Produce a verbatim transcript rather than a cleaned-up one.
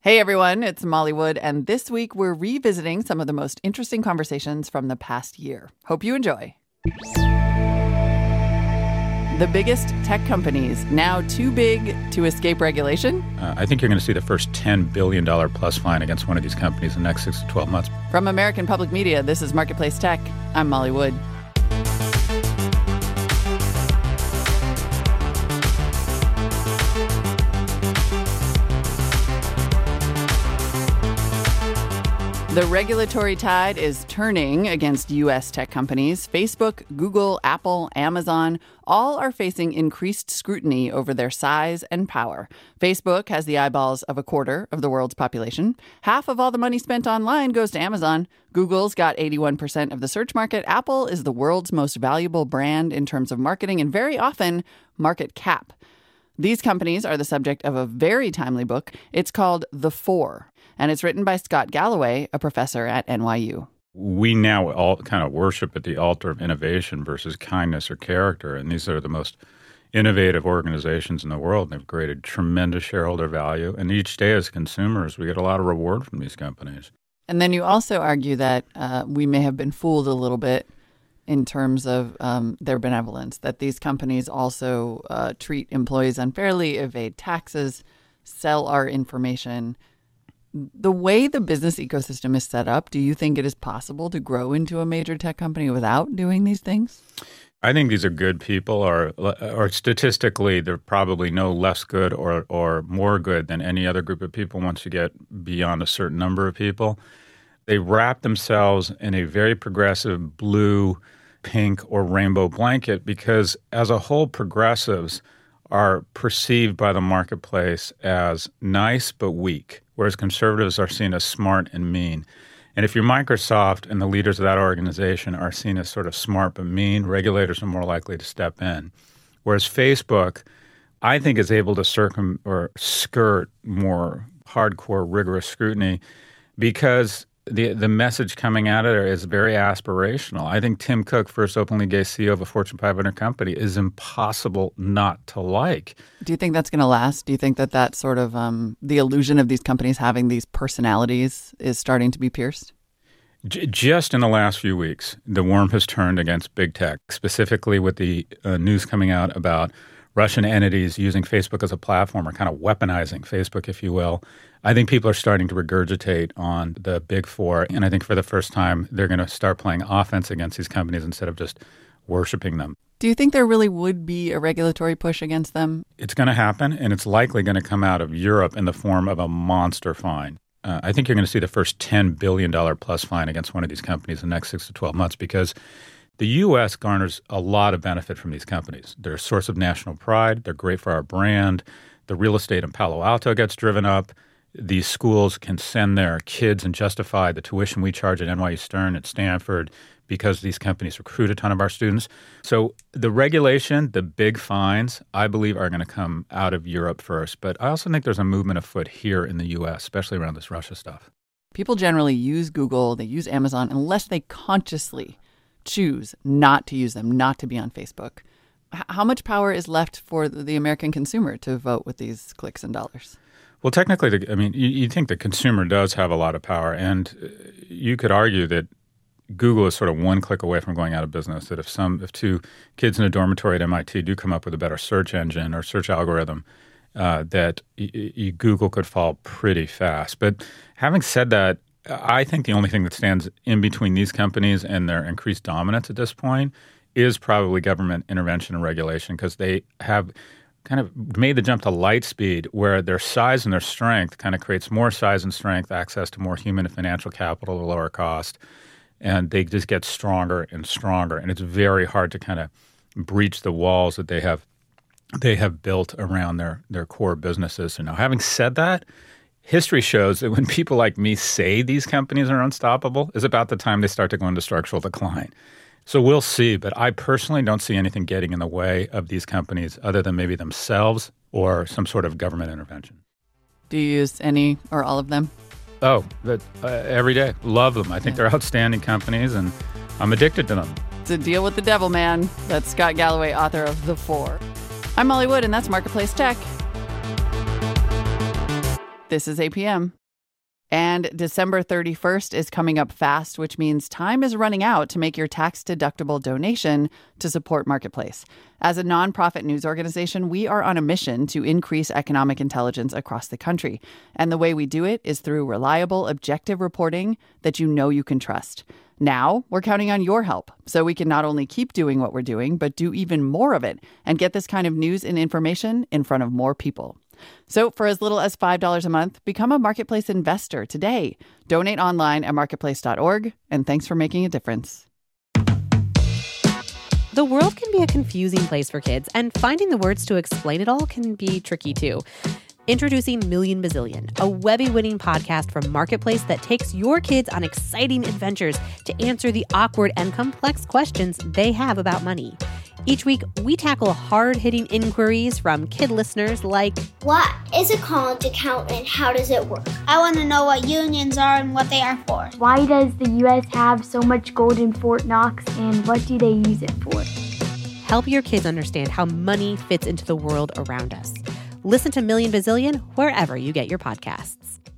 Hey everyone, it's Molly Wood, and this week we're revisiting some of the most interesting conversations from the past year. Hope you enjoy. The biggest tech companies now too big to escape regulation? Uh, I think you're going to see the first ten billion dollars plus fine against one of these companies in the next six to twelve months. From American Public Media, this is Marketplace Tech. I'm Molly Wood. The regulatory tide is turning against U S tech companies. Facebook, Google, Apple, Amazon, all are facing increased scrutiny over their size and power. Facebook has the eyeballs of a quarter of the world's population. Half of all the money spent online goes to Amazon. Google's got eighty-one percent of the search market. Apple is the world's most valuable brand in terms of marketing and very often market cap. These companies are the subject of a very timely book. It's called The Four, and it's written by Scott Galloway, a professor at N Y U. We now all kind of worship at the altar of innovation versus kindness or character, and these are the most innovative organizations in the world. They've created tremendous shareholder value, and each day as consumers, we get a lot of reward from these companies. And then you also argue that uh, we may have been fooled a little bit in terms of um, their benevolence, that these companies also uh, treat employees unfairly, evade taxes, sell our information. The way the business ecosystem is set up, do you think it is possible to grow into a major tech company without doing these things? I think these are good people, or or statistically, they're probably no less good or or more good than any other group of people once you get beyond a certain number of people. They wrap themselves in a very progressive blue, pink, or rainbow blanket because as a whole, progressives are perceived by the marketplace as nice but weak, whereas conservatives are seen as smart and mean. And if you're Microsoft and the leaders of that organization are seen as sort of smart but mean, regulators are more likely to step in. Whereas Facebook, I think, is able to circum or skirt more hardcore, rigorous scrutiny because the the message coming out of there is very aspirational. I think Tim Cook, first openly gay C E O of a Fortune five hundred company, is impossible not to like. Do you think that's going to last? Do you think that that sort of um, the illusion of these companies having these personalities is starting to be pierced? J- just in the last few weeks, the worm has turned against big tech, specifically with the uh, news coming out about Russian entities using Facebook as a platform or kind of weaponizing Facebook, if you will. I think people are starting to regurgitate on the big four. And I think for the first time, they're going to start playing offense against these companies instead of just worshiping them. Do you think there really would be a regulatory push against them? It's going to happen, and it's likely going to come out of Europe in the form of a monster fine. Uh, I think you're going to see the first ten billion dollars plus fine against one of these companies in the next six to twelve months because the U S garners a lot of benefit from these companies. They're a source of national pride. They're great for our brand. The real estate in Palo Alto gets driven up. These schools can send their kids and justify the tuition we charge at N Y U Stern, at Stanford, because these companies recruit a ton of our students. So the regulation, the big fines, I believe are going to come out of Europe first. But I also think there's a movement afoot here in the U S, especially around this Russia stuff. People generally use Google, they use Amazon, unless they consciously choose not to use them, not to be on Facebook. H- how much power is left for the American consumer to vote with these clicks and dollars? Well, technically, the, I mean, you, you think the consumer does have a lot of power, and you could argue that Google is sort of one click away from going out of business, that if some, if two kids in a dormitory at M I T do come up with a better search engine or search algorithm, uh, that y- y- Google could fall pretty fast. But having said that, I think the only thing that stands in between these companies and their increased dominance at this point is probably government intervention and regulation because they have kind of made the jump to light speed where their size and their strength kind of creates more size and strength, access to more human and financial capital at a lower cost, and they just get stronger and stronger. And it's very hard to kind of breach the walls that they have they have built around their, their core businesses. So now, having said that, history shows that when people like me say these companies are unstoppable is about the time they start to go into structural decline. So we'll see, but I personally don't see anything getting in the way of these companies other than maybe themselves or some sort of government intervention. Do you use any or all of them? Oh, but, uh, every day. Love them. I think yeah. They're outstanding companies, and I'm addicted to them. It's a deal with the devil, man. That's Scott Galloway, author of The Four. I'm Molly Wood, and that's Marketplace Tech. This is A P M. And December thirty-first is coming up fast, which means time is running out to make your tax-deductible donation to support Marketplace. As a nonprofit news organization, we are on a mission to increase economic intelligence across the country. And the way we do it is through reliable, objective reporting that you know you can trust. Now, we're counting on your help so we can not only keep doing what we're doing, but do even more of it and get this kind of news and information in front of more people. So for as little as five dollars a month, become a Marketplace investor today. Donate online at marketplace dot org, and thanks for making a difference. The world can be a confusing place for kids, and finding the words to explain it all can be tricky too. Introducing Million Bazillion, a Webby-winning podcast from Marketplace that takes your kids on exciting adventures to answer the awkward and complex questions they have about money. Each week, we tackle hard-hitting inquiries from kid listeners like, what is a college account and how does it work? I want to know what unions are and what they are for. Why does the U S have so much gold in Fort Knox and what do they use it for? Help your kids understand how money fits into the world around us. Listen to Million Bazillion wherever you get your podcasts.